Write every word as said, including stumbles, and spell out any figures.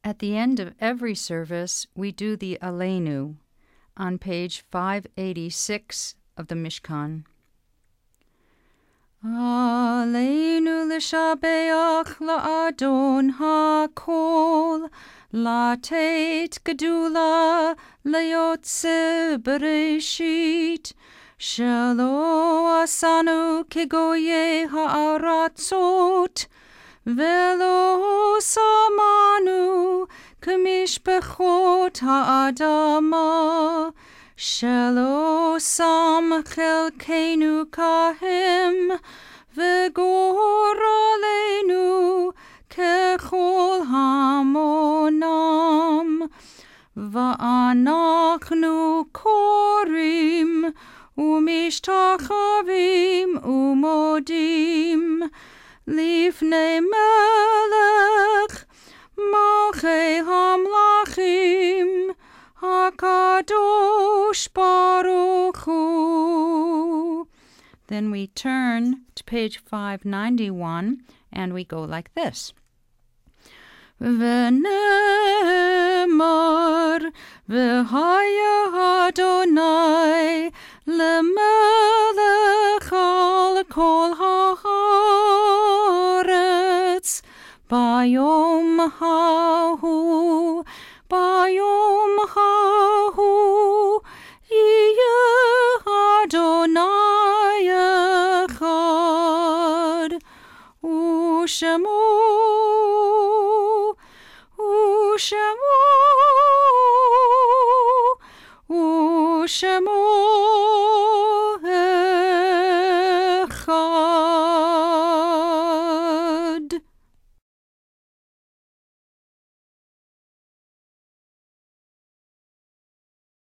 At the end of every service, we do the Aleinu on page five eighty-six of the Mishkan. Aleinu l'shabeach la'adon ha'kol, la'tet gedula le'yotze bereshit, shelo asanu kegoye ha'aratzot, velo samanu kemishpechot ha'adama, shelo sam chelkenu kahem, v'goralenu kechol hamonam, va'anachnu korim umishtachavim umodim lifnei melech malchei hamlachim hakadosh baruch hu. Then we turn to page five ninety-one and we go like this. V'nemar v'haya Adonai lemelech al kol haaretz bayom hahu bayom hahu yiyeh Adonai echad u'shemo u'shemo u'shemo